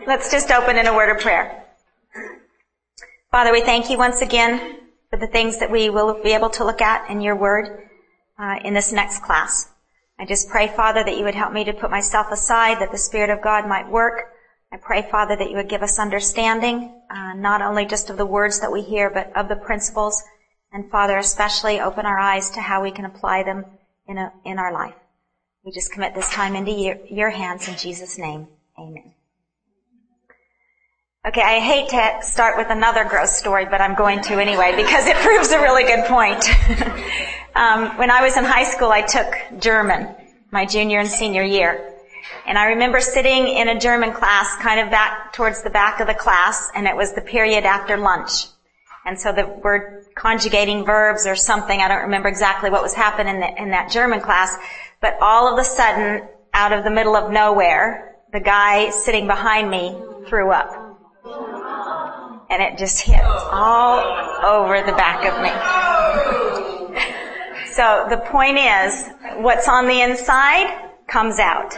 Let's just open in a word of prayer. Father, we thank you once again for the things that we will be able to look at in your word in this next class. I just pray, Father, that you would help me to put myself aside, that the Spirit of God might work. I pray, Father, that you would give us understanding, not only just of the words that we hear, but of the principles. And Father, especially open our eyes to how we can apply them in our life. We just commit this time into your hands in Jesus' name. Amen. Okay, I hate to start with another gross story, but I'm going to anyway because it proves a really good point. When I was in high school, I took German, my junior and senior year. And I remember sitting in a German class kind of back towards the back of the class, and it was the period after lunch. And so we're conjugating verbs or something. I don't remember exactly what was happening in that German class. But all of a sudden, out of the middle of nowhere, the guy sitting behind me threw up. And it just hit all over the back of me. So the point is, what's on the inside comes out.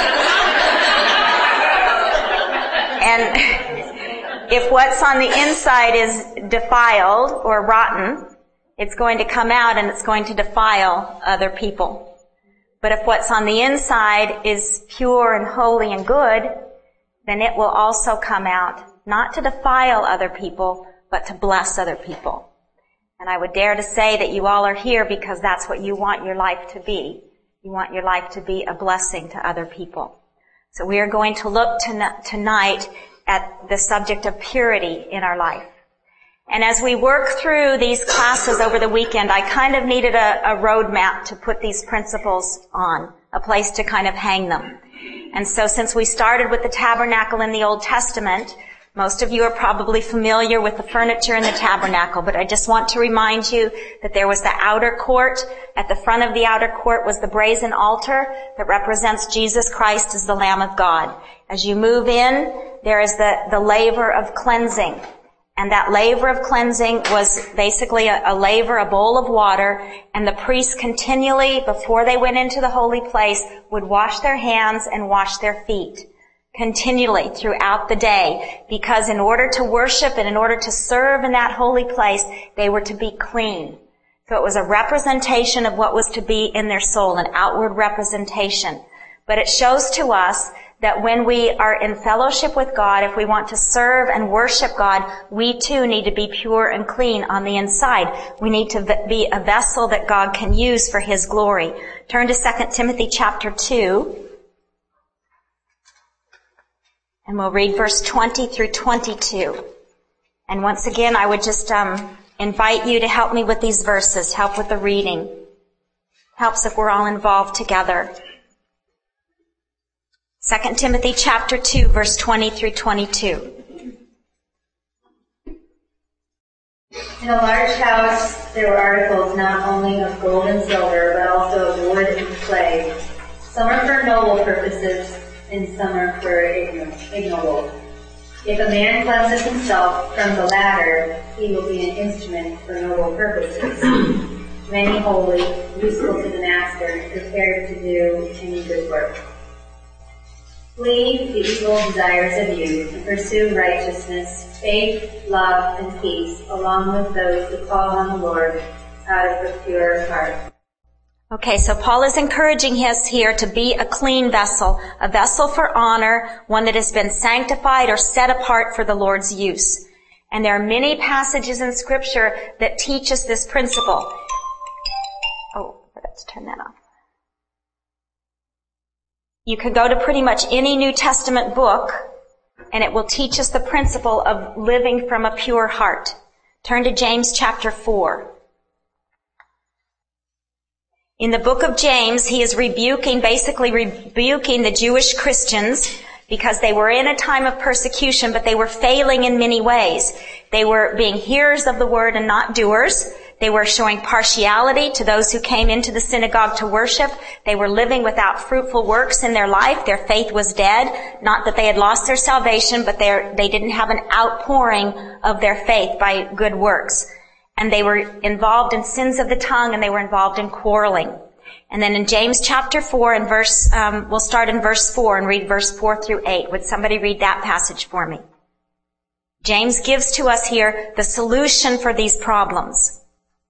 And if what's on the inside is defiled or rotten, it's going to come out and it's going to defile other people. But if what's on the inside is pure and holy and good, then it will also come out, not to defile other people, but to bless other people. And I would dare to say that you all are here because that's what you want your life to be. You want your life to be a blessing to other people. So we are going to look tonight at the subject of purity in our life. And as we work through these classes over the weekend, I kind of needed a roadmap to put these principles on, a place to kind of hang them. And so since we started with the tabernacle in the Old Testament, most of you are probably familiar with the furniture in the tabernacle, but I just want to remind you that there was the outer court. At the front of the outer court was the brazen altar that represents Jesus Christ as the Lamb of God. As you move in, there is the laver of cleansing. And that laver of cleansing was basically a laver, a bowl of water, and the priests continually, before they went into the holy place, would wash their hands and wash their feet. Continually throughout the day, because in order to worship and in order to serve in that holy place, they were to be clean. So it was a representation of what was to be in their soul, an outward representation. But it shows to us that when we are in fellowship with God, if we want to serve and worship God, we too need to be pure and clean on the inside. We need to be a vessel that God can use for His glory. Turn to 2 Timothy chapter 2. And we'll read verse 20 through 22. And once again, I would just invite you to help me with these verses, help with the reading. Helps if we're all involved together. 2 Timothy chapter 2, verse 20 through 22. In a large house there were articles not only of gold and silver, but also of wood and clay. Some are for noble purposes, and some are for ignoble. If a man cleanses himself from the latter, he will be an instrument for noble purposes, many holy, useful to the master, and prepared to do any good work. Flee the evil desires of youth, and pursue righteousness, faith, love, and peace, along with those who call on the Lord out of a pure heart. Okay, so Paul is encouraging us here to be a clean vessel, a vessel for honor, one that has been sanctified or set apart for the Lord's use. And there are many passages in Scripture that teach us this principle. Oh, let's turn that off. You could go to pretty much any New Testament book, and it will teach us the principle of living from a pure heart. Turn to James chapter 4. In the book of James, he is basically rebuking the Jewish Christians because they were in a time of persecution, but they were failing in many ways. They were being hearers of the word and not doers. They were showing partiality to those who came into the synagogue to worship. They were living without fruitful works in their life. Their faith was dead. Not that they had lost their salvation, but they didn't have an outpouring of their faith by good works. And they were involved in sins of the tongue, and they were involved in quarreling. And then in James chapter 4 and we'll start in verse 4 and read verse 4 through 8. Would somebody read that passage for me? James gives to us here the solution for these problems.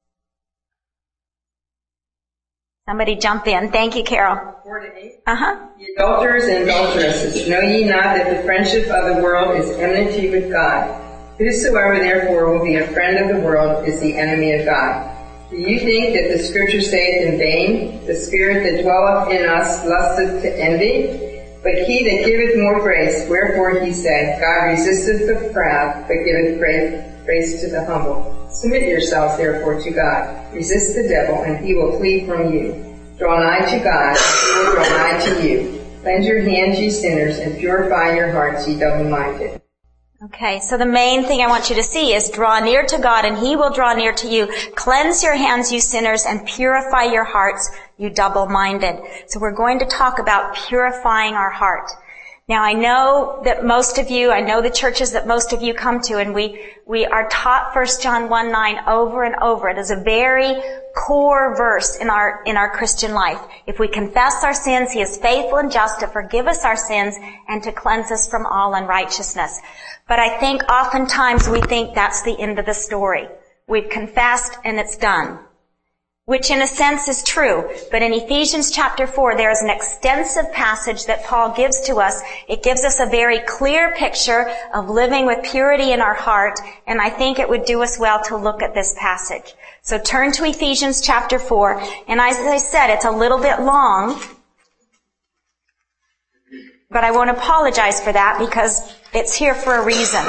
Somebody jump in. Thank you, Carol. 4 to 8. Ye adulterers and adulteresses, know ye not that the friendship of the world is enmity with God? Whosoever therefore will be a friend of the world is the enemy of God. Do you think that the Scripture saith in vain, the Spirit that dwelleth in us lusteth to envy? But he that giveth more grace, wherefore he said, God resisteth the proud, but giveth grace to the humble. Submit yourselves therefore to God. Resist the devil, and he will flee from you. Draw nigh to God, and he will draw nigh to you. Cleanse your hands, ye sinners, and purify your hearts, ye double-minded. Okay, so the main thing I want you to see is draw near to God and He will draw near to you. Cleanse your hands, you sinners, and purify your hearts, you double-minded. So we're going to talk about purifying our heart. Now I know that I know the churches that most of you come to, and we are taught 1 John 1:9 over and over. It is a very core verse in our Christian life. If we confess our sins, He is faithful and just to forgive us our sins and to cleanse us from all unrighteousness. But I think oftentimes we think that's the end of the story. We've confessed and it's done. Which in a sense is true. But in Ephesians chapter 4, there is an extensive passage that Paul gives to us. It gives us a very clear picture of living with purity in our heart. And I think it would do us well to look at this passage. So turn to Ephesians chapter 4. And as I said, it's a little bit long. But I won't apologize for that because it's here for a reason.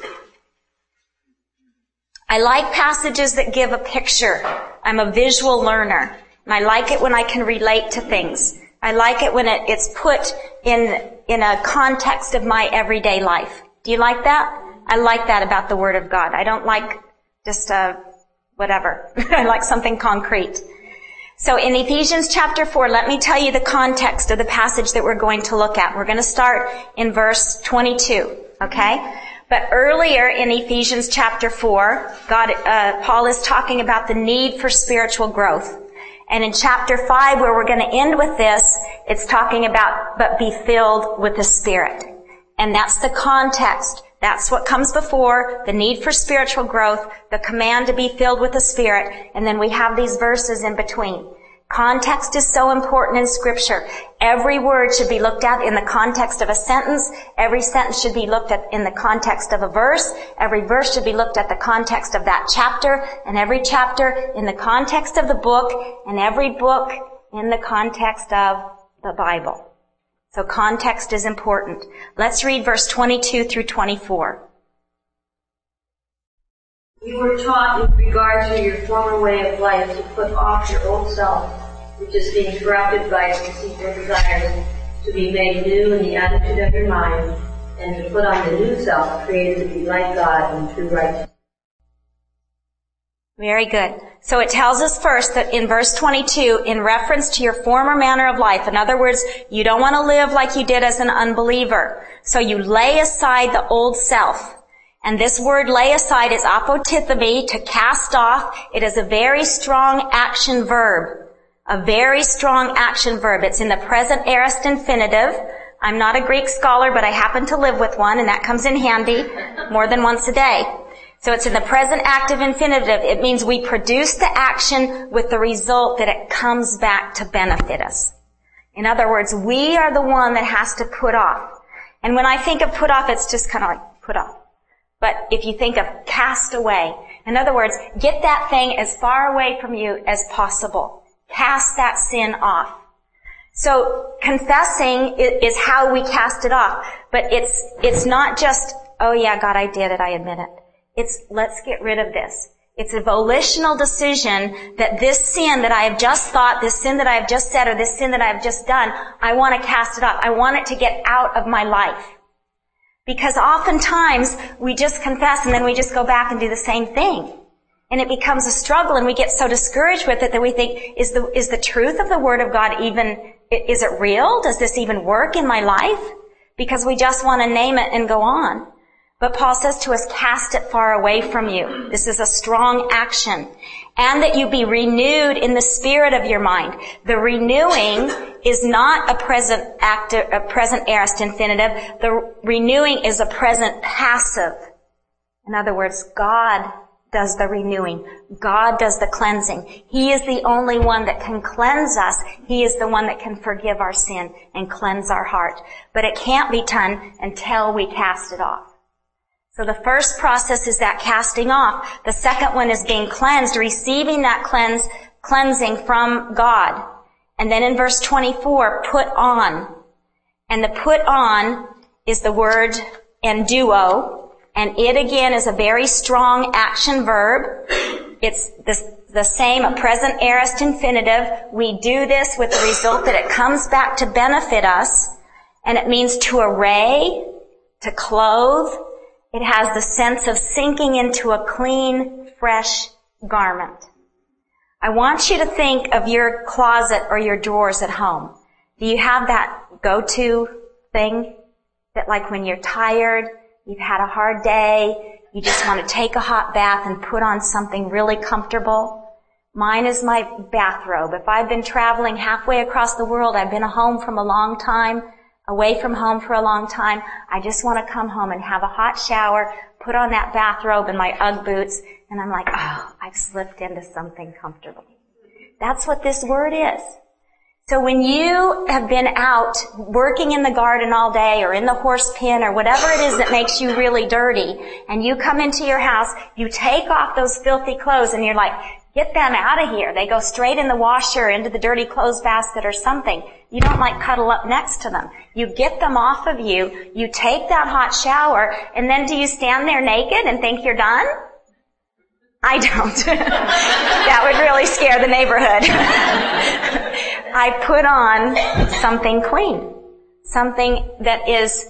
I like passages that give a picture. I'm a visual learner. And I like it when I can relate to things. I like it when it's put in a context of my everyday life. Do you like that? I like that about the Word of God. I don't like just whatever. I like something concrete. So in Ephesians chapter 4, let me tell you the context of the passage that we're going to look at. We're going to start in verse 22, okay? But earlier in Ephesians chapter 4, Paul is talking about the need for spiritual growth. And in chapter 5, where we're going to end with this, it's talking about, but be filled with the Spirit. And that's the context. That's what comes before, the need for spiritual growth, the command to be filled with the Spirit, and then we have these verses in between. Context is so important in Scripture. Every word should be looked at in the context of a sentence. Every sentence should be looked at in the context of a verse. Every verse should be looked at the context of that chapter, and every chapter in the context of the book, and every book in the context of the Bible. So context is important. Let's read verse 22 through 24. You were taught in regard to your former way of life to put off your old self, which is being corrupted by deceitful desires, to be made new in the attitude of your mind, and to put on the new self, created to be like God in true righteousness. Very good. So it tells us first that in verse 22, in reference to your former manner of life, in other words, you don't want to live like you did as an unbeliever. So you lay aside the old self. And this word lay aside is apotithemi, to cast off. It is a very strong action verb. A very strong action verb. It's in the present aorist infinitive. I'm not a Greek scholar, but I happen to live with one, and that comes in handy more than once a day. So it's in the present active infinitive. It means we produce the action with the result that it comes back to benefit us. In other words, we are the one that has to put off. And when I think of put off, it's just kind of like put off. But if you think of cast away, in other words, get that thing as far away from you as possible. Cast that sin off. So confessing is how we cast it off. But it's not just, oh yeah, God, I did it, I admit it. It's, let's get rid of this. It's a volitional decision that this sin that I have just thought, this sin that I have just said, or this sin that I have just done, I want to cast it off. I want it to get out of my life. Because oftentimes we just confess and then we just go back and do the same thing. And it becomes a struggle and we get so discouraged with it that we think, is the truth of the Word of God even, is it real? Does this even work in my life? Because we just want to name it and go on. But Paul says to us, cast it far away from you. This is a strong action. And that you be renewed in the spirit of your mind. The renewing is not a present active, a present aorist infinitive. The renewing is a present passive. In other words, God does the renewing. God does the cleansing. He is the only one that can cleanse us. He is the one that can forgive our sin and cleanse our heart. But it can't be done until we cast it off. So the first process is that casting off. The second one is being cleansed, receiving that cleansing from God. And then in verse 24, put on. And the put on is the word enduo. And it again is a very strong action verb. It's the same, a present aorist infinitive. We do this with the result that it comes back to benefit us. And it means to array, to clothe. It has the sense of sinking into a clean, fresh garment. I want you to think of your closet or your drawers at home. Do you have that go-to thing that like when you're tired, you've had a hard day, you just want to take a hot bath and put on something really comfortable? Mine is my bathrobe. If I've been traveling halfway across the world, I've been home from a long time, away from home for a long time, I just want to come home and have a hot shower, put on that bathrobe and my Ugg boots, and I'm like, oh, I've slipped into something comfortable. That's what this word is. So when you have been out working in the garden all day or in the horse pen or whatever it is that makes you really dirty, and you come into your house, you take off those filthy clothes and you're like, get them out of here. They go straight in the washer or into the dirty clothes basket or something. You don't like cuddle up next to them. You get them off of you, you take that hot shower, and then do you stand there naked and think you're done? I don't. That would really scare the neighborhood. I put on something clean. Something that is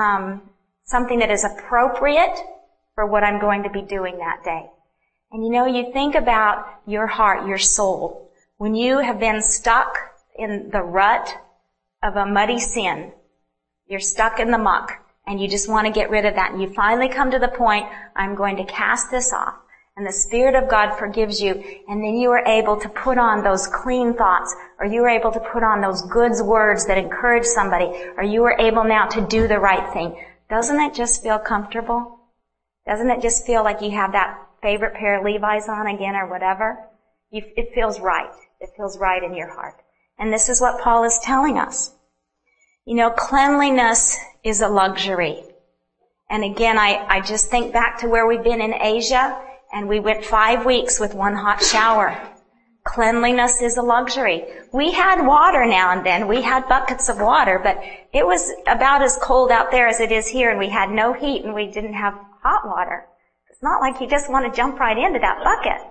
appropriate for what I'm going to be doing that day. And you know, you think about your heart, your soul. When you have been stuck in the rut of a muddy sin, you're stuck in the muck, and you just want to get rid of that, and you finally come to the point, I'm going to cast this off. And the Spirit of God forgives you, and then you are able to put on those clean thoughts, or you are able to put on those good words that encourage somebody, or you are able now to do the right thing. Doesn't it just feel comfortable? Doesn't it just feel like you have that favorite pair of Levi's on again or whatever? It feels right. It feels right in your heart. And this is what Paul is telling us. You know, cleanliness is a luxury. And again, I just think back to where we've been in Asia, and we went 5 weeks with one hot shower. Cleanliness is a luxury. We had water now and then. We had buckets of water, but it was about as cold out there as it is here, and we had no heat, and we didn't have hot water. It's not like you just want to jump right into that bucket.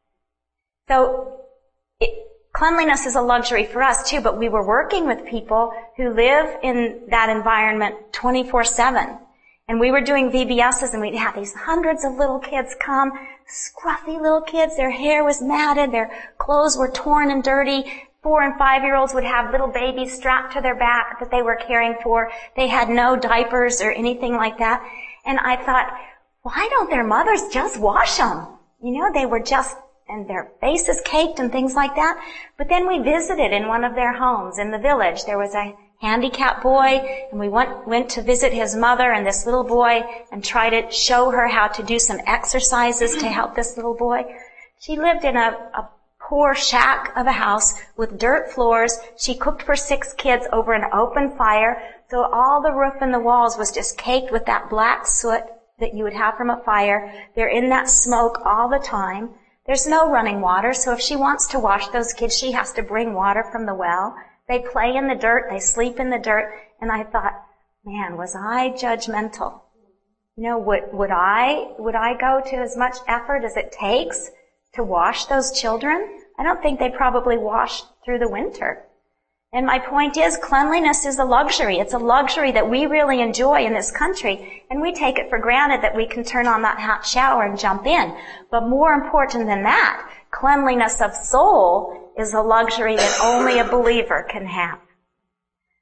So cleanliness is a luxury for us too, but we were working with people who live in that environment 24/7. And we were doing VBSs, and we'd have these hundreds of little kids come, scruffy little kids. Their hair was matted, their clothes were torn and dirty. 4 and 5-year-olds would have little babies strapped to their back that they were caring for. They had no diapers or anything like that. And I thought, why don't their mothers just wash them? You know, they were just, and their faces caked and things like that. But then we visited in one of their homes in the village. There was a handicapped boy, and we went to visit his mother and this little boy and try to show her how to do some exercises to help this little boy. She lived in a poor shack of a house with dirt floors. She cooked for 6 kids over an open fire, so all the roof and the walls was just caked with that black soot that you would have from a fire. They're in that smoke all the time. There's no running water, so if she wants to wash those kids, she has to bring water from the well. They play in the dirt, they sleep in the dirt, and I thought, man, was I judgmental? You know, would I go to as much effort as it takes to wash those children? I don't think they probably wash through the winter. And my point is, cleanliness is a luxury. It's a luxury that we really enjoy in this country, and we take it for granted that we can turn on that hot shower and jump in. But more important than that, cleanliness of soul is a luxury that only a believer can have.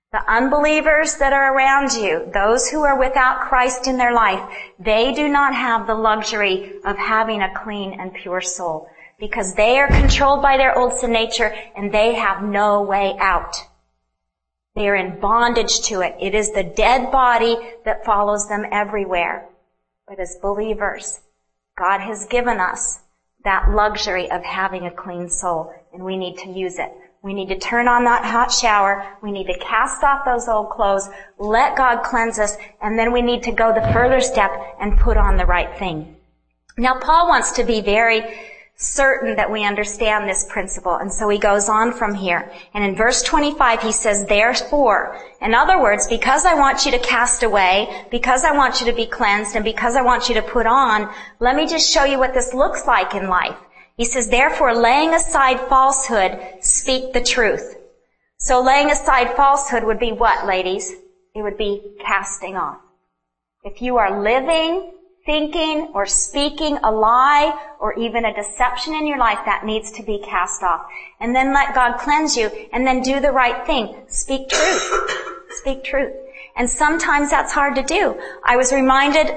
The unbelievers that are around you, those who are without Christ in their life, they do not have the luxury of having a clean and pure soul because they are controlled by their old sin nature and they have no way out. They are in bondage to it. It is the dead body that follows them everywhere. But as believers, God has given us that luxury of having a clean soul, and we need to use it. We need to turn on that hot shower. We need to cast off those old clothes, let God cleanse us, and then we need to go the further step and put on the right thing. Now, Paul wants to be very certain that we understand this principle, and so he goes on from here. And in verse 25, he says, therefore, in other words, because I want you to cast away, because I want you to be cleansed, and because I want you to put on, let me just show you what this looks like in life. He says, therefore, laying aside falsehood, speak the truth. So laying aside falsehood would be what, ladies? It would be casting off. If you are living, thinking, or speaking a lie, or even a deception in your life, that needs to be cast off. And then let God cleanse you, and then do the right thing. Speak truth. Speak truth. And sometimes that's hard to do. I was reminded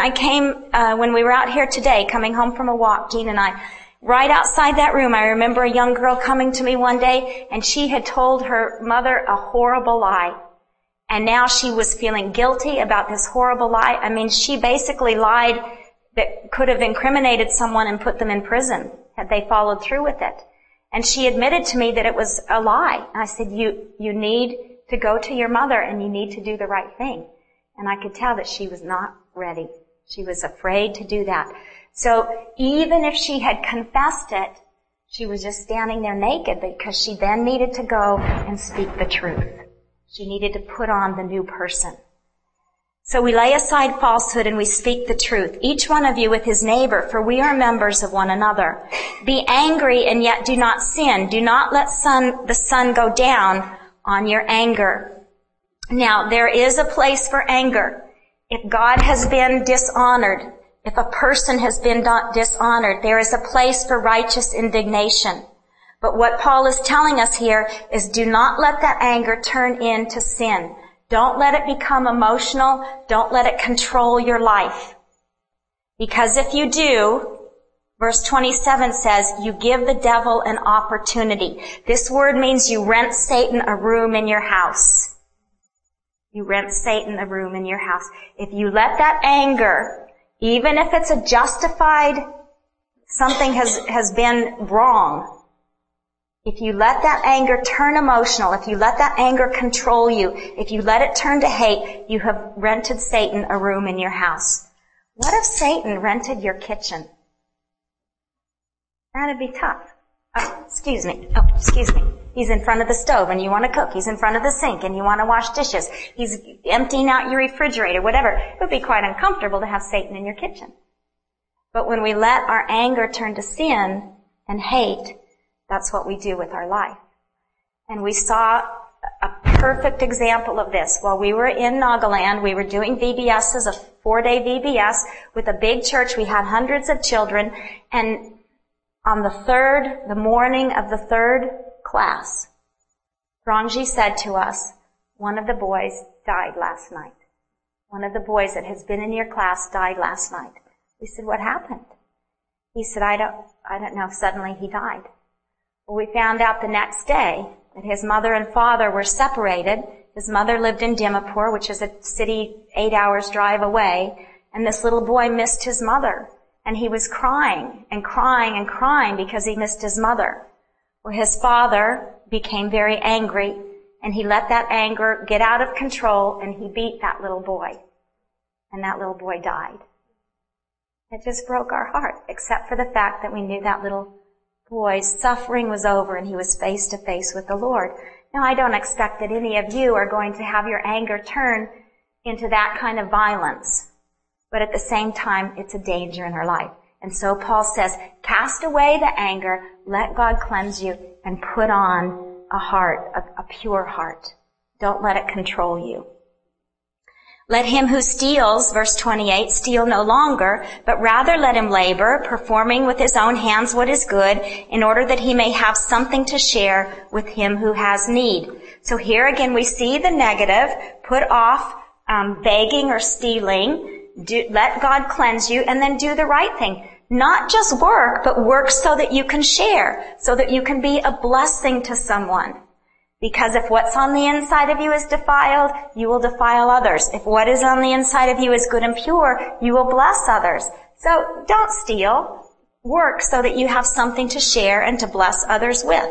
when we were out here today, coming home from a walk, Jean and I, right outside that room, I remember a young girl coming to me one day, and she had told her mother a horrible lie. And now she was feeling guilty about this horrible lie. I mean, she basically lied that could have incriminated someone and put them in prison had they followed through with it. And she admitted to me that it was a lie. And I said, you need to go to your mother and you need to do the right thing. And I could tell that she was not ready. She was afraid to do that. So even if she had confessed it, she was just standing there naked because she then needed to go and speak the truth. She needed to put on the new person. So we lay aside falsehood and we speak the truth, each one of you with his neighbor, for we are members of one another. Be angry and yet do not sin. Do not let the sun go down on your anger. Now, there is a place for anger. If God has been dishonored, if a person has been dishonored, there is a place for righteous indignation. But what Paul is telling us here is do not let that anger turn into sin. Don't let it become emotional. Don't let it control your life. Because if you do, verse 27 says, you give the devil an opportunity. This word means you rent Satan a room in your house. You rent Satan a room in your house. If you let that anger, even if it's a justified, something has been wrong, if you let that anger turn emotional, if you let that anger control you, if you let it turn to hate, you have rented Satan a room in your house. What if Satan rented your kitchen? That'd be tough. Excuse me. He's in front of the stove and you want to cook. He's in front of the sink and you want to wash dishes. He's emptying out your refrigerator, whatever. It would be quite uncomfortable to have Satan in your kitchen. But when we let our anger turn to sin and hate, that's what we do with our life. And we saw a perfect example of this. While we were in Nagaland, we were doing VBSs, a 4-day VBS with a big church. We had hundreds of children. And on the morning of the third class, Rangji said to us, one of the boys died last night. One of the boys that has been in your class died last night. We said, what happened? He said, I don't know. Suddenly he died. Well, we found out the next day that his mother and father were separated. His mother lived in Dimapur, which is a city 8 hours drive away, and this little boy missed his mother. And he was crying and crying and crying because he missed his mother. Well, his father became very angry, and he let that anger get out of control, and he beat that little boy. And that little boy died. It just broke our heart, except for the fact that we knew that little boy's suffering was over and he was face to face with the Lord. Now, I don't expect that any of you are going to have your anger turn into that kind of violence. But at the same time, it's a danger in our life. And so Paul says, cast away the anger, let God cleanse you, and put on a heart, a pure heart. Don't let it control you. Let him who steals, verse 28, steal no longer, but rather let him labor, performing with his own hands what is good, in order that he may have something to share with him who has need. So here again we see the negative. Put off begging or stealing. Let God cleanse you, and then do the right thing. Not just work, but work so that you can share, so that you can be a blessing to someone. Because if what's on the inside of you is defiled, you will defile others. If what is on the inside of you is good and pure, you will bless others. So don't steal. Work so that you have something to share and to bless others with.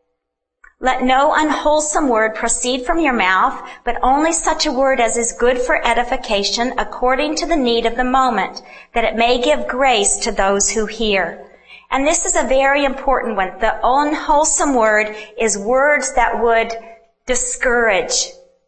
Let no unwholesome word proceed from your mouth, but only such a word as is good for edification according to the need of the moment, that it may give grace to those who hear. And this is a very important one. The unwholesome word is words that would discourage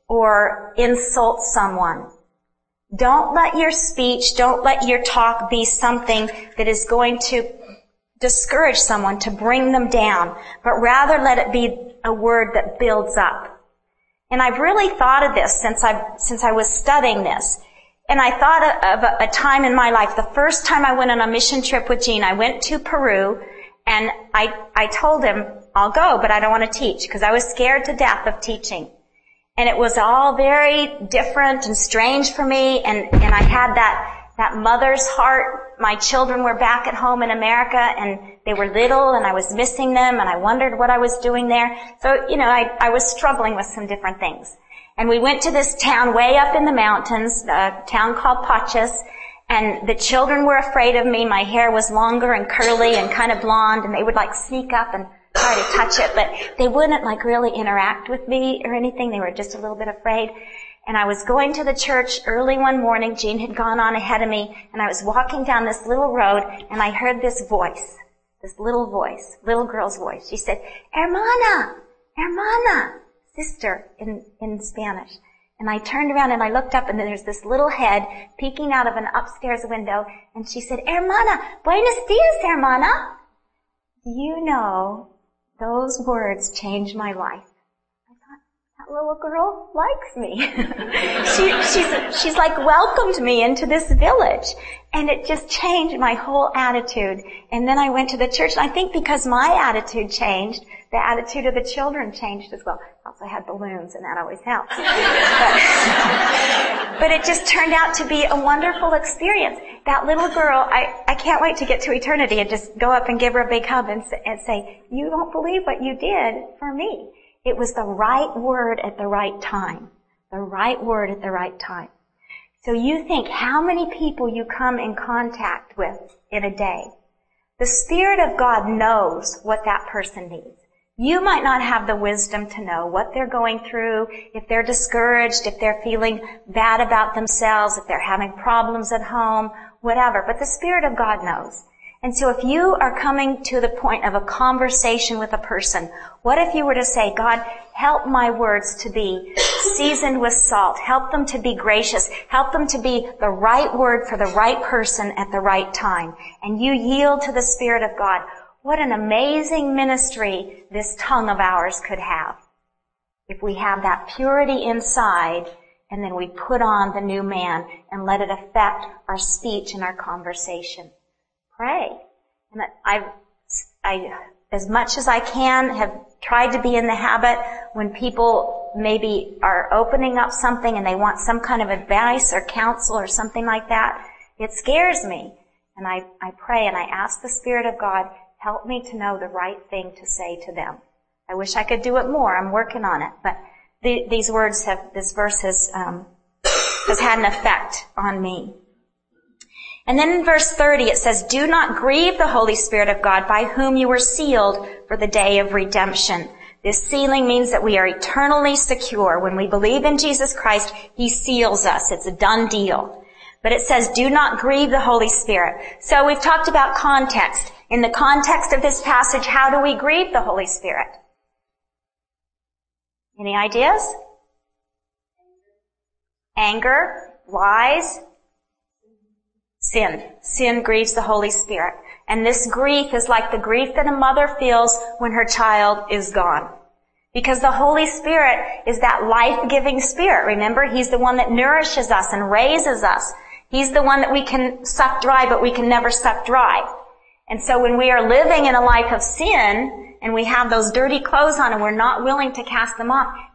or insult someone. Don't let your speech, don't let your talk be something that is going to discourage someone, to bring them down, but rather let it be a word that builds up. And I've really thought of this since I was studying this. And I thought of a time in my life, the first time I went on a mission trip with Gene, I went to Peru, and I told him, I'll go, but I don't want to teach, because I was scared to death of teaching. And it was all very different and strange for me, and I had that mother's heart. My children were back at home in America, and they were little, and I was missing them, and I wondered what I was doing there. So, I was struggling with some different things. And we went to this town way up in the mountains, a town called Pachas, and the children were afraid of me. My hair was longer and curly and kind of blonde, and they would sneak up and try to touch it, but they wouldn't really interact with me or anything. They were just a little bit afraid. And I was going to the church early one morning. Gene had gone on ahead of me, and I was walking down this little road, and I heard this voice, this little voice, little girl's voice. She said, "Hermana, hermana," sister in Spanish. And I turned around and I looked up, and then there's this little head peeking out of an upstairs window, and she said, "Hermana, buenos dias, hermana." You know, those words changed my life. That little girl likes me. she's welcomed me into this village. And it just changed my whole attitude. And then I went to the church, and I think because my attitude changed, the attitude of the children changed as well. I also had balloons, and that always helps. But it just turned out to be a wonderful experience. That little girl, I can't wait to get to eternity and just go up and give her a big hug and say, "You don't believe what you did for me." It was the right word at the right time. The right word at the right time. So you think how many people you come in contact with in a day. The Spirit of God knows what that person needs. You might not have the wisdom to know what they're going through, if they're discouraged, if they're feeling bad about themselves, if they're having problems at home, whatever. But the Spirit of God knows. And so if you are coming to the point of a conversation with a person, what if you were to say, "God, help my words to be seasoned with salt. Help them to be gracious. Help them to be the right word for the right person at the right time." And you yield to the Spirit of God. What an amazing ministry this tongue of ours could have. If we have that purity inside, and then we put on the new man and let it affect our speech and our conversation. Pray. And I, as much as I can, have tried to be in the habit when people maybe are opening up something and they want some kind of advice or counsel or something like that. It scares me. And I pray and I ask the Spirit of God, help me to know the right thing to say to them. I wish I could do it more. I'm working on it. But this verse has had an effect on me. And then in verse 30 it says, "Do not grieve the Holy Spirit of God, by whom you were sealed for the day of redemption." This sealing means that we are eternally secure. When we believe in Jesus Christ, He seals us. It's a done deal. But it says, "Do not grieve the Holy Spirit." So we've talked about context. In the context of this passage, how do we grieve the Holy Spirit? Any ideas? Anger, lies, sin. Sin grieves the Holy Spirit. And this grief is like the grief that a mother feels when her child is gone. Because the Holy Spirit is that life-giving Spirit. Remember, He's the one that nourishes us and raises us. He's the one that we can suck dry, but we can never suck dry. And so when we are living in a life of sin, and we have those dirty clothes on and we're not willing to cast them off,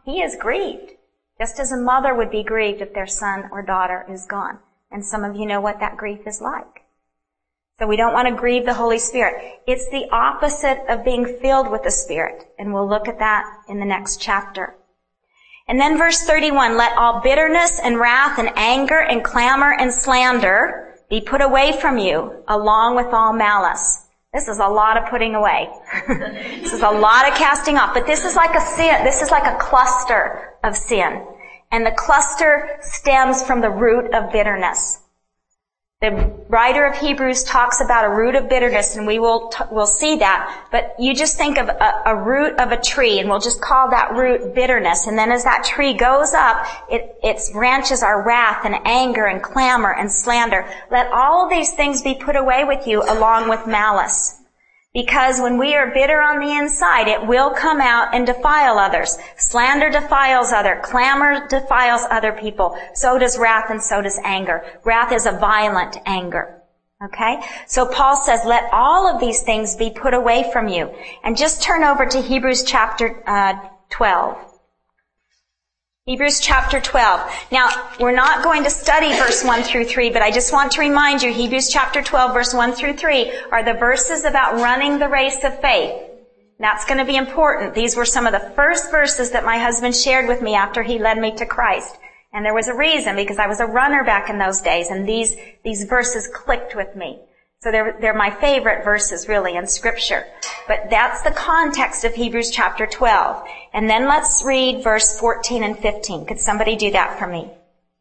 he is grieved, just as a mother would be grieved if their son or daughter is gone. And some of you know what that grief is like. So we don't want to grieve the Holy Spirit. It's the opposite of being filled with the Spirit. And we'll look at that in the next chapter. And then verse 31, let all bitterness and wrath and anger and clamor and slander be put away from you, along with all malice. This is a lot of putting away. This is a lot of casting off. But this is like a sin. This is like a cluster of sin. And the cluster stems from the root of bitterness. The writer of Hebrews talks about a root of bitterness, and we'll see that. But you just think of a root of a tree, and we'll just call that root bitterness. And then as that tree goes up, its branches are wrath and anger and clamor and slander. Let all of these things be put away with you along with malice. Because when we are bitter on the inside, it will come out and defile others. Slander defiles others. Clamor defiles other people. So does wrath and so does anger. Wrath is a violent anger. Okay? So Paul says, let all of these things be put away from you. And just turn over to Hebrews chapter 12. Hebrews chapter 12. Now, we're not going to study verse 1 through 3, but I just want to remind you, Hebrews chapter 12, verse 1 through 3 are the verses about running the race of faith. That's going to be important. These were some of the first verses that my husband shared with me after he led me to Christ. And there was a reason, because I was a runner back in those days, and these verses clicked with me. So they're my favorite verses, really, in Scripture. But that's the context of Hebrews chapter 12. And then let's read verse 14 and 15. Could somebody do that for me?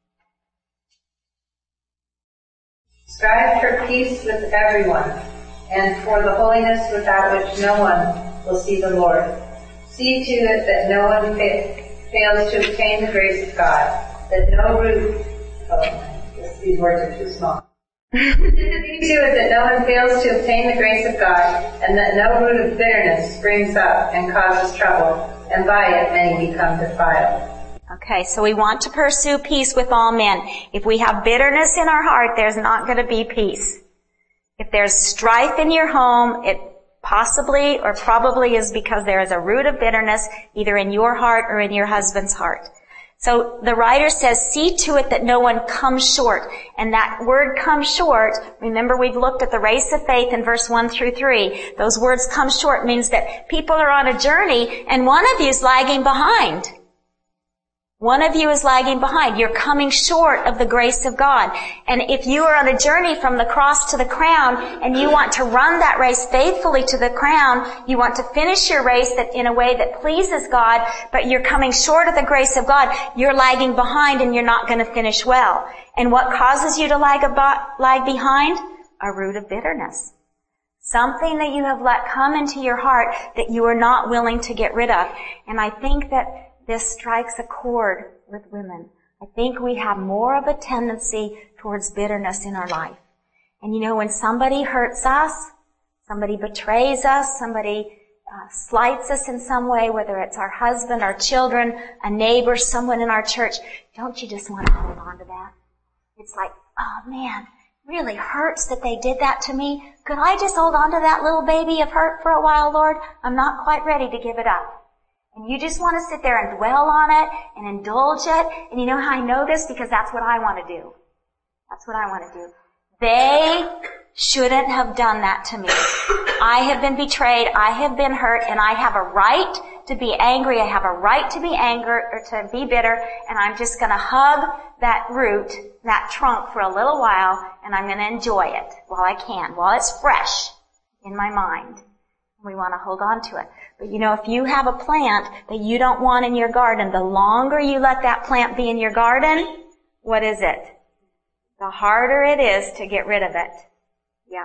Strive for peace with everyone, and for the holiness without which no one will see the Lord. See to it that no one fails to obtain the grace of God, that no root... these words are too small. See to it that no one fails to obtain the grace of God, and that no root of bitterness springs up and causes trouble, and by it many become defiled. Okay, so we want to pursue peace with all men. If we have bitterness in our heart, there's not going to be peace. If there's strife in your home, it possibly or probably is because there is a root of bitterness either in your heart or in your husband's heart. So the writer says, see to it that no one comes short. And that word come short, remember we've looked at the race of faith in verse 1 through 3. Those words come short means that people are on a journey and one of you is lagging behind. One of you is lagging behind. You're coming short of the grace of God. And if you are on a journey from the cross to the crown and you want to run that race faithfully to the crown, you want to finish your race in a way that pleases God, but you're coming short of the grace of God, you're lagging behind and you're not going to finish well. And what causes you to lag behind? A root of bitterness. Something that you have let come into your heart that you are not willing to get rid of. And I think that this strikes a chord with women. I think we have more of a tendency towards bitterness in our life. And you know, when somebody hurts us, somebody betrays us, somebody slights us in some way, whether it's our husband, our children, a neighbor, someone in our church, don't you just want to hold on to that? It's like, oh man, really hurts that they did that to me. Could I just hold on to that little baby of hurt for a while, Lord? I'm not quite ready to give it up. And you just want to sit there and dwell on it and indulge it. And you know how I know this? Because that's what I want to do. That's what I want to do. They shouldn't have done that to me. I have been betrayed. I have been hurt. And I have a right to be angry. I have a right to be angry or to be bitter. And I'm just going to hug that root, that trunk for a little while. And I'm going to enjoy it while I can, while it's fresh in my mind. We want to hold on to it. But you know, if you have a plant that you don't want in your garden, the longer you let that plant be in your garden, what is it? The harder it is to get rid of it. Yeah.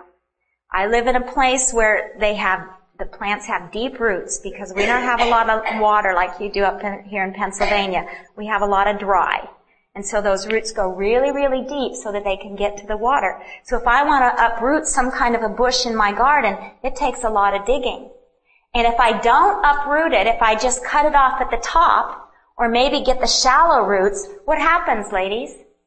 I live in a place where the plants have deep roots because we don't have a lot of water like you do here in Pennsylvania. We have a lot of dry. And so those roots go really, really deep so that they can get to the water. So if I want to uproot some kind of a bush in my garden, it takes a lot of digging. And if I don't uproot it, if I just cut it off at the top, or maybe get the shallow roots, what happens, ladies?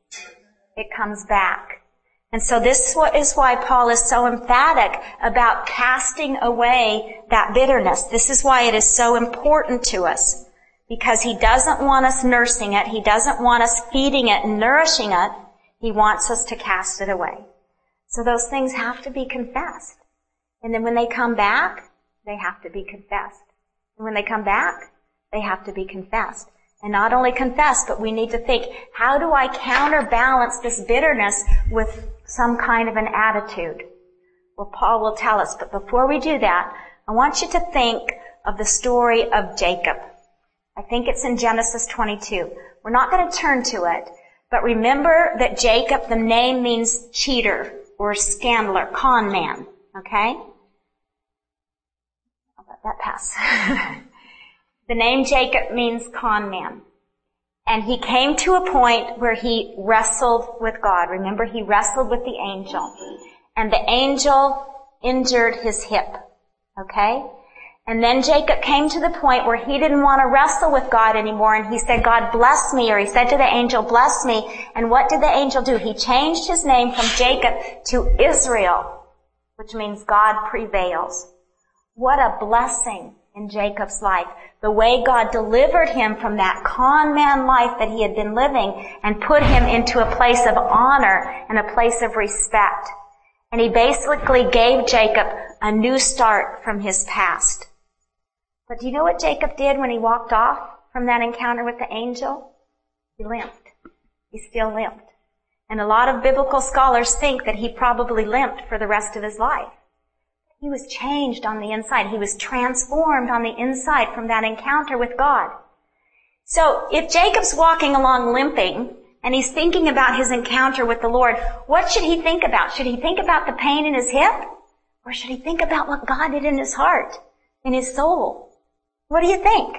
It comes back. And so this is why Paul is so emphatic about casting away that bitterness. This is why it is so important to us. because he doesn't want us nursing it. He doesn't want us feeding it and nourishing it. He wants us to cast it away. So those things have to be confessed. And then when they come back, they have to be confessed. And when they come back, they have to be confessed. And not only confessed, but we need to think, how do I counterbalance this bitterness with some kind of an attitude? Well, Paul will tell us, but before we do that, I want you to think of the story of Jacob. I think it's in Genesis 22. We're not going to turn to it, but remember that Jacob, the name means cheater or scandler, con man, okay? I'll let that pass. The name Jacob means con man. And he came to a point where he wrestled with God. Remember, he wrestled with the angel. And the angel injured his hip. Okay? And then Jacob came to the point where he didn't want to wrestle with God anymore, and he said, God bless me, or he said to the angel, bless me. And what did the angel do? He changed his name from Jacob to Israel, which means God prevails. What a blessing in Jacob's life. The way God delivered him from that con man life that he had been living and put him into a place of honor and a place of respect. And he basically gave Jacob a new start from his past. But do you know what Jacob did when he walked off from that encounter with the angel? He limped. He still limped. And a lot of biblical scholars think that he probably limped for the rest of his life. He was changed on the inside. He was transformed on the inside from that encounter with God. So if Jacob's walking along limping and he's thinking about his encounter with the Lord, what should he think about? Should he think about the pain in his hip? Or should he think about what God did in his heart, in his soul? What do you think?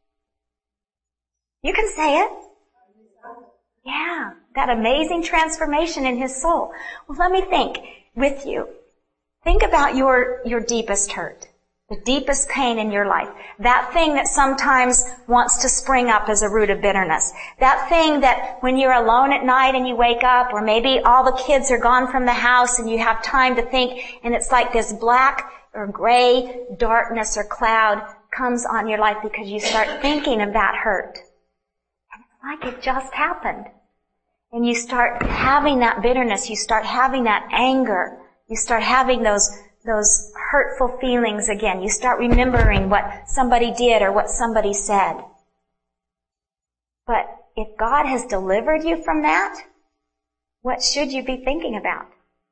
You can say it. Yeah, that amazing transformation in his soul. Well, let me think with you. Think about your deepest hurt, the deepest pain in your life. That thing that sometimes wants to spring up as a root of bitterness. That thing that when you're alone at night and you wake up, or maybe all the kids are gone from the house and you have time to think, and it's like this black or gray darkness or cloud comes on your life because you start thinking of that hurt. And it's like it just happened. And you start having that bitterness, you start having that anger, you start having those hurtful feelings again. You start remembering what somebody did or what somebody said. But if God has delivered you from that, what should you be thinking about?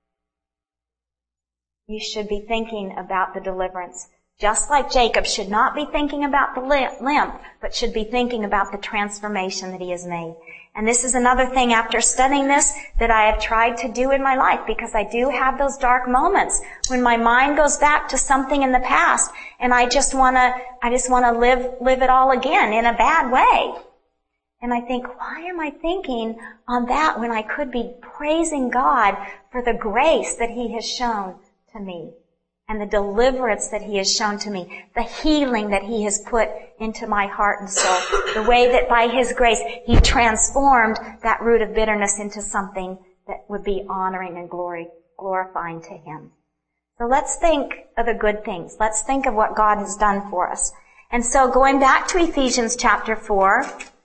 You should be thinking about the deliverance. Just like Jacob should not be thinking about the limp, but should be thinking about the transformation that he has made. And this is another thing after studying this that I have tried to do in my life, because I do have those dark moments when my mind goes back to something in the past and I just want to live it all again in a bad way. And I think, why am I thinking on that when I could be praising God for the grace that he has shown to me and the deliverance that he has shown to me, the healing that he has put into my heart and soul, the way that by his grace he transformed that root of bitterness into something that would be honoring and glorifying to him. So let's think of the good things. Let's think of what God has done for us. And so going back to Ephesians chapter 4,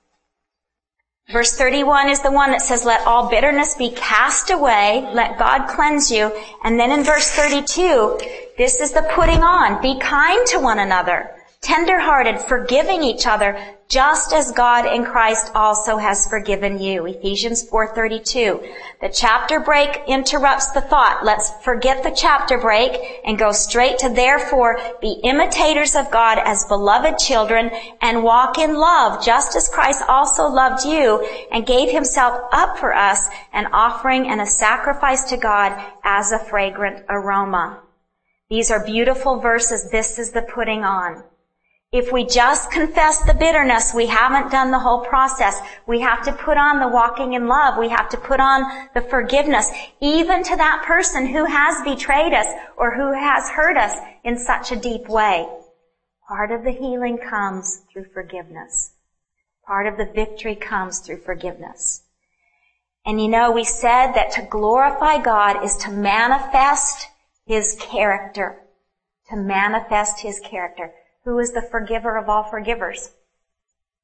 verse 31 is the one that says, let all bitterness be cast away, let God cleanse you. And then in verse 32, this is the putting on. Be kind to one another, tender-hearted, forgiving each other, just as God in Christ also has forgiven you. Ephesians 4:32. The chapter break interrupts the thought. Let's forget the chapter break and go straight to, therefore, be imitators of God as beloved children and walk in love, just as Christ also loved you and gave himself up for us, an offering and a sacrifice to God as a fragrant aroma. These are beautiful verses. This is the putting on. If we just confess the bitterness, we haven't done the whole process. We have to put on the walking in love. We have to put on the forgiveness, even to that person who has betrayed us or who has hurt us in such a deep way. Part of the healing comes through forgiveness. Part of the victory comes through forgiveness. And you know, we said that to glorify God is to manifest his character. To manifest his character. Who is the forgiver of all forgivers?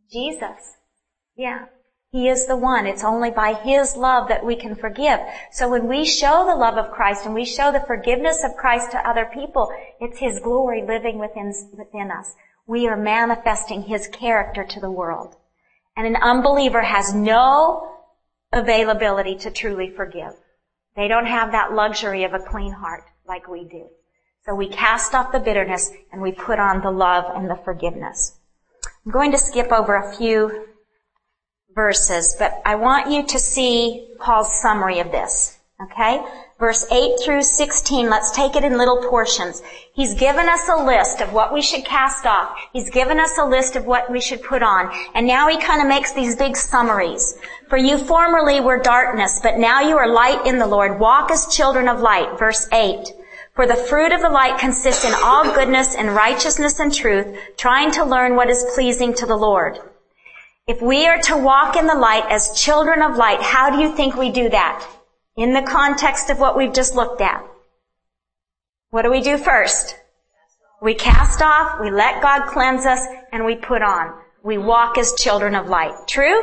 Jesus. Yeah. He is the one. It's only by His love that we can forgive. So when we show the love of Christ and we show the forgiveness of Christ to other people, it's His glory living within us. We are manifesting His character to the world. And an unbeliever has no availability to truly forgive. They don't have that luxury of a clean heart like we do. So we cast off the bitterness and we put on the love and the forgiveness. I'm going to skip over a few verses, but I want you to see Paul's summary of this. Okay? Verse 8 through 16, let's take it in little portions. He's given us a list of what we should cast off. He's given us a list of what we should put on. And now he kind of makes these big summaries. For you formerly were darkness, but now you are light in the Lord. Walk as children of light. Verse 8. For the fruit of the light consists in all goodness and righteousness and truth, trying to learn what is pleasing to the Lord. If we are to walk in the light as children of light, how do you think we do that? In the context of what we've just looked at. What do we do first? We cast off, we let God cleanse us, and we put on. We walk as children of light. True?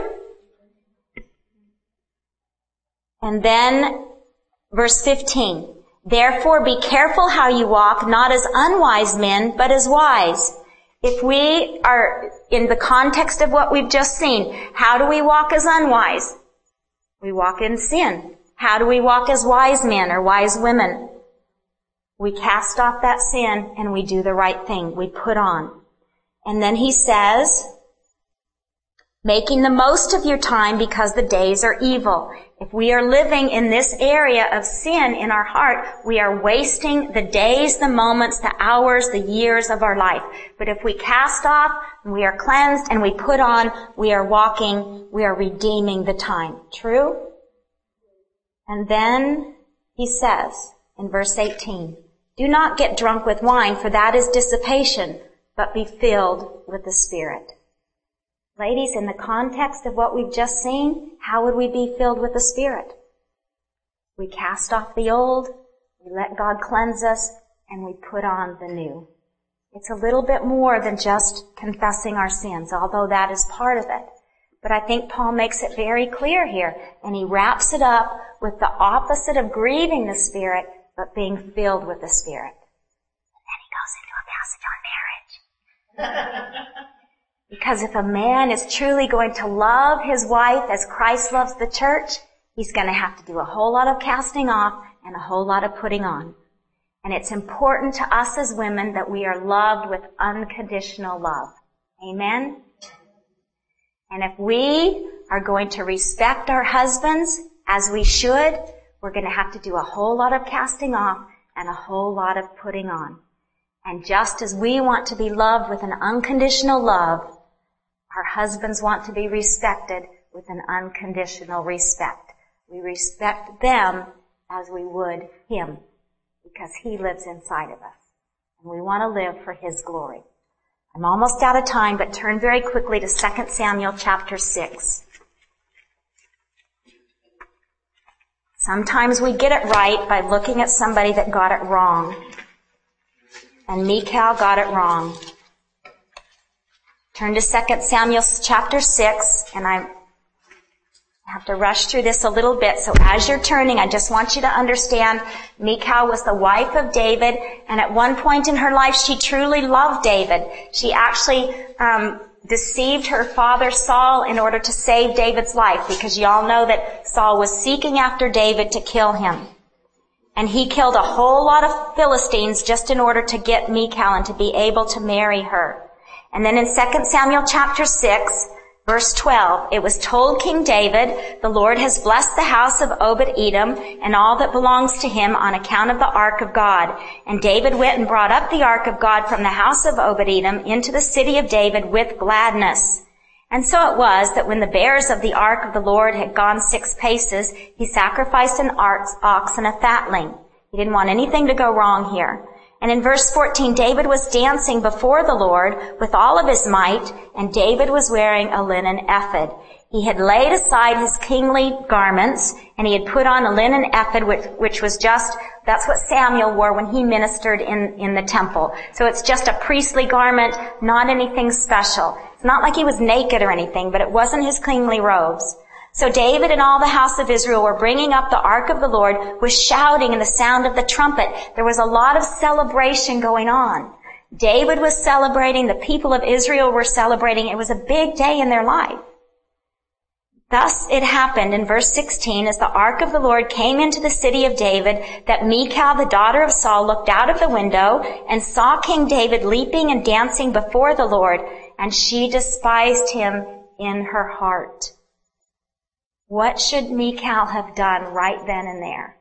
And then, verse 15. Therefore be careful how you walk, not as unwise men, but as wise. If we are in the context of what we've just seen, how do we walk as unwise? We walk in sin. How do we walk as wise men or wise women? We cast off that sin and we do the right thing. We put on. And then he says, making the most of your time because the days are evil. If we are living in this area of sin in our heart, we are wasting the days, the moments, the hours, the years of our life. But if we cast off, we are cleansed, and we put on, we are walking, we are redeeming the time. True? And then he says in verse 18, do not get drunk with wine, for that is dissipation, but be filled with the Spirit. Ladies, in the context of what we've just seen, how would we be filled with the Spirit? We cast off the old, we let God cleanse us, and we put on the new. It's a little bit more than just confessing our sins, although that is part of it. But I think Paul makes it very clear here, and he wraps it up with the opposite of grieving the Spirit, but being filled with the Spirit. And then he goes into a passage on marriage. Because if a man is truly going to love his wife as Christ loves the church, he's going to have to do a whole lot of casting off and a whole lot of putting on. And it's important to us as women that we are loved with unconditional love. Amen? And if we are going to respect our husbands as we should, we're going to have to do a whole lot of casting off and a whole lot of putting on. And just as we want to be loved with an unconditional love, our husbands want to be respected with an unconditional respect. We respect them as we would Him, because He lives inside of us. And we want to live for His glory. I'm almost out of time, but turn very quickly to 2 Samuel chapter 6. Sometimes we get it right by looking at somebody that got it wrong. And Michal got it wrong. Turn to 2 Samuel chapter 6, and I have to rush through this a little bit. So as you're turning, I just want you to understand Michal was the wife of David, and at one point in her life, she truly loved David. She actually deceived her father Saul in order to save David's life, because you all know that Saul was seeking after David to kill him. And he killed a whole lot of Philistines just in order to get Michal and to be able to marry her. And then in 2 Samuel chapter 6, verse 12, it was told King David, the Lord has blessed the house of Obed-Edom and all that belongs to him on account of the ark of God. And David went and brought up the ark of God from the house of Obed-Edom into the city of David with gladness. And so it was that when the bearers of the ark of the Lord had gone 6 paces, he sacrificed an ox and a fatling. He didn't want anything to go wrong here. And in verse 14, David was dancing before the Lord with all of his might, and David was wearing a linen ephod. He had laid aside his kingly garments, and he had put on a linen ephod, which was that's what Samuel wore when he ministered in the temple. So it's just a priestly garment, not anything special. It's It's not like he was naked or anything, but it wasn't his kingly robes. So David and all the house of Israel were bringing up the ark of the Lord with shouting and the sound of the trumpet. There was a lot of celebration going on. David was celebrating. The people of Israel were celebrating. It was a big day in their life. Thus it happened in verse 16, as the ark of the Lord came into the city of David, that Michal, the daughter of Saul, looked out of the window and saw King David leaping and dancing before the Lord, and she despised him in her heart. What should Michal have done right then and there?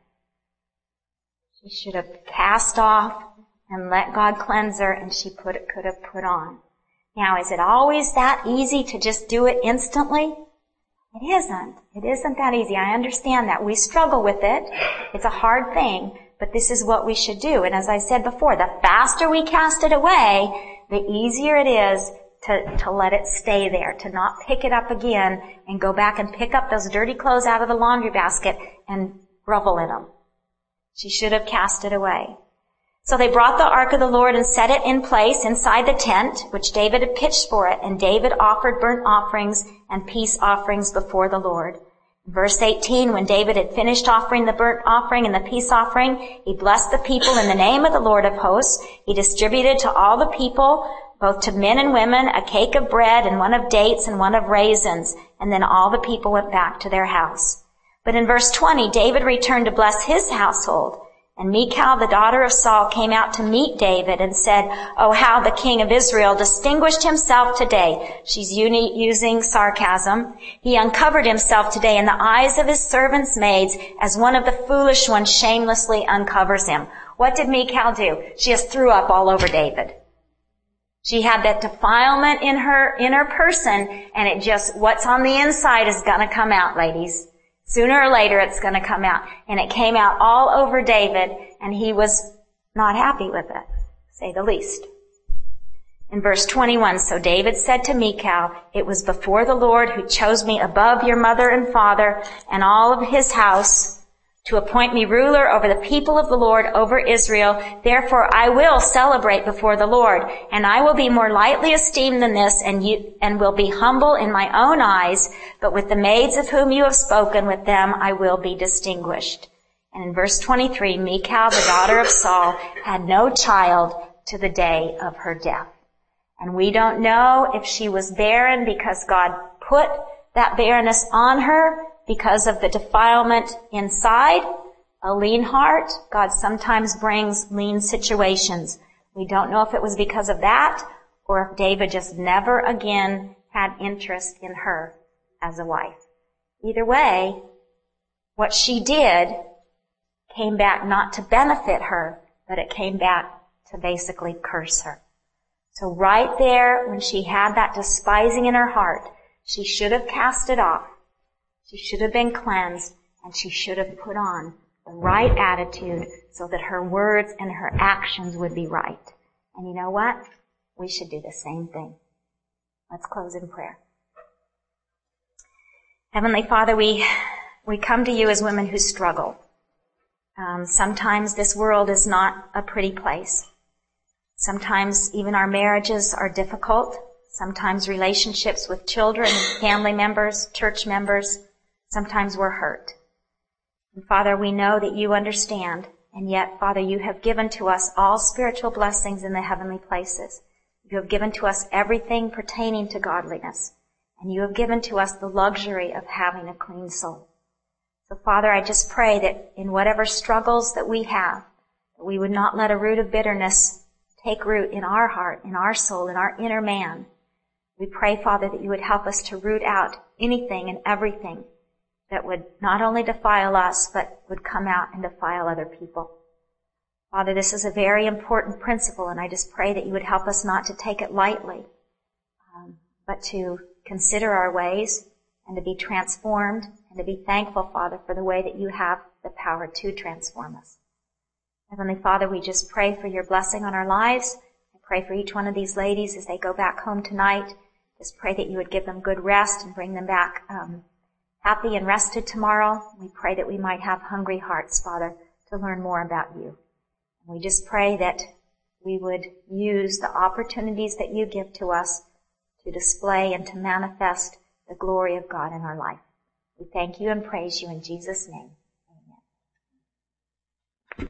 She should have cast off and let God cleanse her, and she could have put on. Now, is it always that easy to just do it instantly? It isn't. It isn't that easy. I understand that. We struggle with it. It's a hard thing, but this is what we should do. And as I said before, the faster we cast it away, the easier it is to let it stay there, to not pick it up again and go back and pick up those dirty clothes out of the laundry basket and grovel in them. She should have cast it away. So they brought the ark of the Lord and set it in place inside the tent, which David had pitched for it, and David offered burnt offerings and peace offerings before the Lord. Verse 18, when David had finished offering the burnt offering and the peace offering, he blessed the people in the name of the Lord of hosts. He distributed to all the people, both to men and women, a cake of bread and one of dates and one of raisins, and then all the people went back to their house. But in verse 20, David returned to bless his household. And Michal, the daughter of Saul, came out to meet David and said, "Oh, how the king of Israel distinguished himself today." She's using sarcasm. "He uncovered himself today in the eyes of his servants' maids as one of the foolish ones shamelessly uncovers him." What did Michal do? She just threw up all over David. She had that defilement in her inner person, and it just, what's on the inside is gonna come out, ladies. Sooner or later it's going to come out. And it came out all over David, and he was not happy with it, say the least. In verse 21, so David said to Michal, "It was before the Lord who chose me above your mother and father and all of his house to appoint me ruler over the people of the Lord, over Israel. Therefore I will celebrate before the Lord, and I will be more lightly esteemed than this, and will be humble in my own eyes. But with the maids of whom you have spoken, with them I will be distinguished." And in verse 23, Michal, the daughter of Saul, had no child to the day of her death. And we don't know if she was barren because God put that barrenness on her, because of the defilement inside, a lean heart. God sometimes brings lean situations. We don't know if it was because of that, or if David just never again had interest in her as a wife. Either way, what she did came back not to benefit her, but it came back to basically curse her. So right there, when she had that despising in her heart, she should have cast it off. She should have been cleansed, and she should have put on the right attitude so that her words and her actions would be right. And you know what? We should do the same thing. Let's close in prayer. Heavenly Father, we come to you as women who struggle. Sometimes this world is not a pretty place. Sometimes even our marriages are difficult. Sometimes relationships with children, family members, church members, sometimes we're hurt. And Father, we know that you understand, and yet, Father, you have given to us all spiritual blessings in the heavenly places. You have given to us everything pertaining to godliness, and you have given to us the luxury of having a clean soul. So, Father, I just pray that in whatever struggles that we have, that we would not let a root of bitterness take root in our heart, in our soul, in our inner man. We pray, Father, that you would help us to root out anything and everything that would not only defile us, but would come out and defile other people. Father, this is a very important principle, and I just pray that you would help us not to take it lightly, but to consider our ways and to be transformed and to be thankful, Father, for the way that you have the power to transform us. Heavenly Father, we just pray for your blessing on our lives. I pray for each one of these ladies as they go back home tonight. Just pray that you would give them good rest and bring them back happy and rested tomorrow. We pray that we might have hungry hearts, Father, to learn more about you. And we just pray that we would use the opportunities that you give to us to display and to manifest the glory of God in our life. We thank you and praise you in Jesus' name.